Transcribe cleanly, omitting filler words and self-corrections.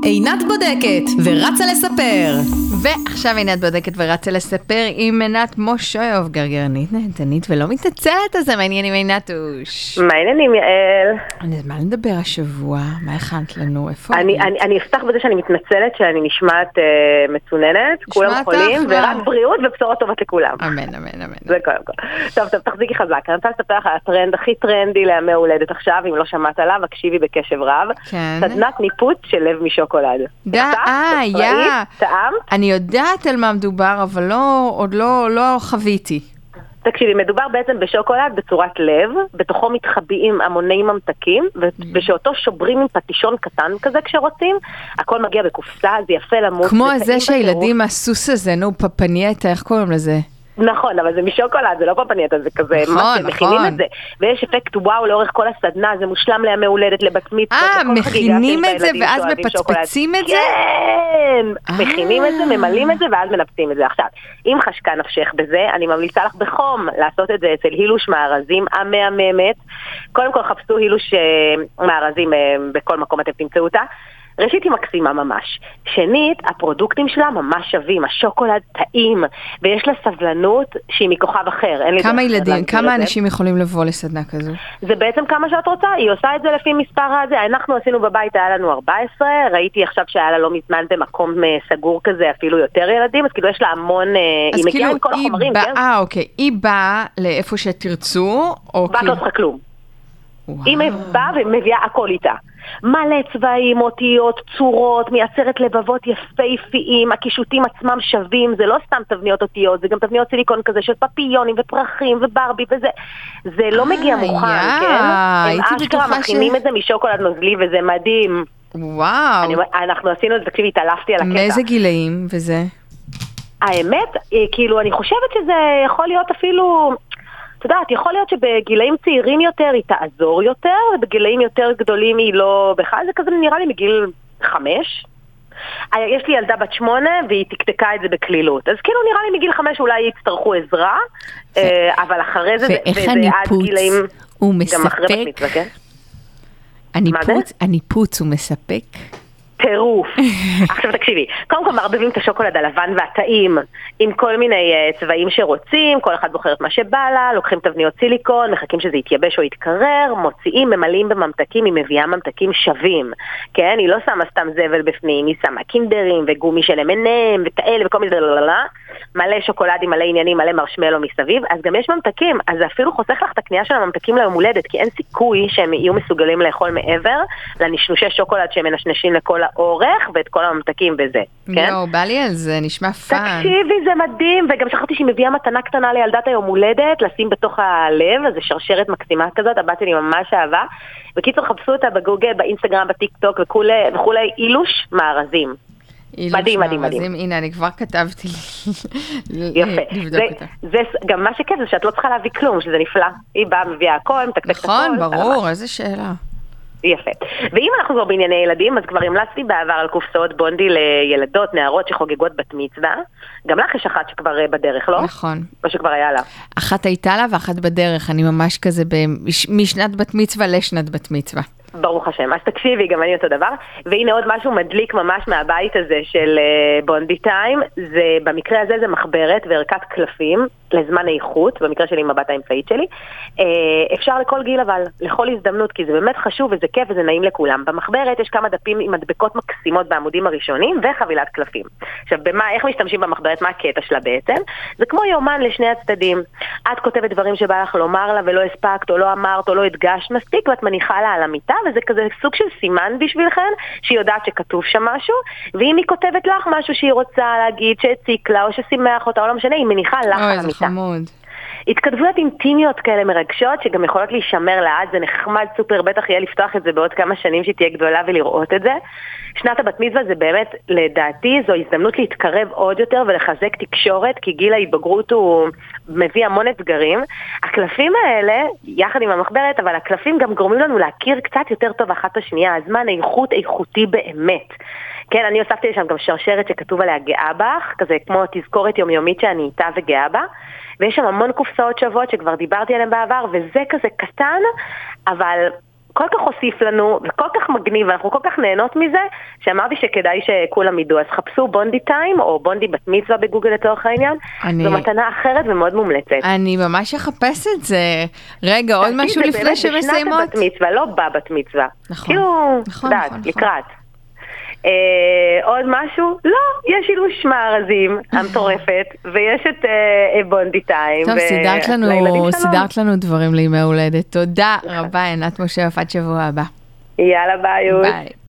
עינת בודקת ורצה לספר. ועכשיו עינת בודקת ורצה לספר עם עינת מושויוב, גרגרנית, נהנתנית ולא מתעצלת. אז מה העניינים עינתוש? מה העניינים יעל? מה נדבר השבוע? מה הכנת לנו? איפה? אני אפתח בזה שאני מתנצלת שאני נשמעת מצוננת, כולם חולים, ורק בריאות ובשורות טובות לכולם. אמן, אמן, אמן. זה קודם כל. טוב, תחזיקי חזק. אני רוצה לספר לך על הטרנד הכי טרנדי לימי הולדת עכשיו, אם לא שמעת עליו, הקשיבי בקשב רב. כן. סדנת ניפוץ של לב משוקולד. טעם? אני יודעת על מה מדובר, אבל עוד לא חוויתי. תקשיבי, מדובר בעצם בשוקולד בצורת לב, בתוכו מתחבאים המוני ממתקים, ושאותו שוברים עם פטישון קטן כזה כשרוצים, הכל מגיע בקופסה, זה יפה למות. כמו זה שהילדים הסוס הזה, נו, פפנייטה, איך קוראים לזה? נכון, אבל זה משוקולד, זה לא פפנייטה, זה כזה, מה שמכינים את זה. ויש אפקט וואו לאורך כל הסדנה, זה מושלם לימי הולדת, לבת מצווה. מכינים את זה ואז מפצפצים את זה? כן, מכינים את זה, ממלאים את זה ואז מנפצים את זה. עכשיו, אם חשקה נפשך בזה, אני ממליצה לך בחום לעשות את זה אצל הילוש מארזים המהממת. קודם כל חפשו הילוש מארזים בכל מקום אתם תמצאו אותה. ראשית היא מקסימה ממש. שנית, הפרודוקטים שלה ממש שווים, השוקולד טעים, ויש לה סבלנות שהיא מכוכב אחר. כמה ילדים, כמה אנשים יכולים לבוא לסדנה כזו? זה בעצם כמה שאת רוצה, היא עושה את זה לפי מספר הזה. אנחנו עשינו בבית, היה לנו 14, ראיתי עכשיו שהיה לה לא מזמן במקום סגור כזה, אפילו יותר ילדים, אז כאילו יש לה המון, היא מגיעה עם כל החומרים. אוקיי, היא באה לאיפה שתרצו, באת לא צריכה כלום. היא באה ומביאה הכל איתה. מלא צבעים, אותיות, צורות, מייצרת לבבות יפהפיים, הקישוטים עצמם שווים, זה לא סתם תבניות אותיות, זה גם תבניות סיליקון כזה של פפיונים ופרחים וברבי וזה, זה לא מגיע מוכן, כן? הם אשכרה מכינים את זה משוקולד נוזלי וזה מדהים. וואו. אנחנו עשינו את זה, תקשיבי, התעלפתי על הקטע. מאיזה גילאים וזה? האמת, כאילו, אני חושבת שזה יכול להיות אפילו... את יודעת, יכול להיות שבגילאים צעירים יותר היא תעזור יותר, ובגילאים יותר גדולים היא לא... בכלל זה כזה נראה לי מגיל 5. יש לי ילדה בת 8 והיא תקתקה את זה בכלילות. אז כאילו נראה לי מגיל 5 אולי יצטרכו עזרה, אבל אחרי זה... ואיך הניפוץ הוא מספק? הניפוץ הוא מספק? טירוף. עכשיו תקשיבי, קודם כל מערבבים את השוקולד הלבן והטעים עם כל מיני צבעים שרוצים, כל אחד בוחר את מה שבא לה, לוקחים תבניות סיליקון, מחכים שזה יתייבש או יתקרר, מוציאים, ממלאים בממתקים, היא מביאה ממתקים שווים, כן? היא לא שמה סתם זבל בפנים, היא שמה קינדרים וגומי של M&M וכאלה וכל מיני מלא שוקולדים, מלא עניינים, מלא מרשמלו מסביב, אז גם יש ממתקים, אז זה אפילו חוסך לך את הקנייה של הממתקים ליום הולדת, כי אין סיכוי שהם יהיו מסוגלים לאכול מעבר לנשנושי שוקולד שהם מנשנשים לכל האורך ואת כל הממתקים וזה, כן? יואו, בא לי על זה, נשמע פאן. תקשיבי, זה מדהים, וגם שכחתי שהיא מביאה מתנה קטנה לילדת היום הולדת, לשים בתוך הלב, אז זה שרשרת מקסימה כזאת, הבת שלי ממש אהבה. בקיצור, חפשו אותה בגוגל, באינסטגרם, בטיק טוק וכולי, אילוש מארזים. מדהים, מדהים, מדהים. הנה, אני כבר כתבתי יפה. זה גם מה שכן, זה שאת לא צריכה להביא כלום, שזה נפלא. היא באה, מביאה הכל, מתקתק את הכל. נכון, ברור, איזה שאלה. יפה. ואם אנחנו כבר בענייני ילדים, אז כבר המלצתי בעבר על קופסאות בונדי לילדות, נערות שחוגגות בת מצווה. גם לך יש אחת שכבר בדרך, לא? נכון. או שכבר היה לה. אחת הייתה לה ואחת בדרך. אני ממש כזה משנת בת מצווה לשנת בת מצווה. ברוך השם. אז תקשיבי, גם אני אותו דבר. והנה עוד משהו מדליק ממש מהבית הזה של בונדי טיים. זה, במקרה הזה זה מחברת וערכת קלפים לזמן איכות, במקרה שלי עם הבת האמצעית שלי. אפשר לכל גיל אבל, לכל הזדמנות, כי זה באמת חשוב וזה כיף וזה נעים לכולם. במחברת יש כמה דפים עם מדבקות מקסימות בעמודים הראשונים וחבילת קלפים. עכשיו, איך משתמשים במחברת? מה הקטע שלה בעצם? זה כמו יומן לשני הצדדים. את כותבת דברים שבא לך לומר לה ולא הספקת או לא אמרת או לא הדגשת מספיק, ואת מניחה לה על המיטה, וזה כזה סוג של סימן בשבילכן, שהיא יודעת שכתוב שם משהו, ואם היא כותבת לך משהו שהיא רוצה להגיד, שהציק לה או ששימח אותה או לא משנה, היא מניחה לך על המיטה. חמוד. התכתבויות אינטימיות כאלה מרגשות, שגם יכולות להישמר לעד, זה נחמד סופר, בטח יהיה לפתוח את זה בעוד כמה שנים שתהיה גדולה ולראות את זה. שנת הבת מצווה זה באמת, לדעתי, זו הזדמנות להתקרב עוד יותר ולחזק תקשורת, כי גיל ההתבגרות הוא מביא המון אתגרים. הקלפים האלה, יחד עם המחברת, אבל הקלפים גם גורמים לנו להכיר קצת יותר טוב אחת השנייה, הזמן איכותי באמת. כן, אני הוספתי לשם גם שרשרת שכתוב עליה גאה בך, כזה כמו תזכורת יומיומית שאני איתה וגאה בה, ויש שם המון קופסאות שוות שכבר דיברתי עליהן בעבר, וזה כזה קטן, אבל כל כך הוסיף לנו, וכל כך מגניב, ואנחנו כל כך נהנות מזה, שאמרתי שכדאי שכולם ידעו. אז חפשו בונדי טיים, או בונדי בת מצווה בגוגל לצורך העניין. זו מתנה אחרת ומאוד מומלצת. אני ממש אחפש את זה. רגע, עוד משהו לפני שמסיימות? בשנת הבת מצווה, לא בבת מצווה. נכון. כאילו, נכון, דעת, נכון. לקראת. עוד משהו? לא, יש אילוש מארזים המטורפת, ויש את בונדי טיים. טוב, סידרת לנו דברים לימי הולדת. תודה רבה, עינת משה, עד שבוע הבא. יאללה, ביי. ביי.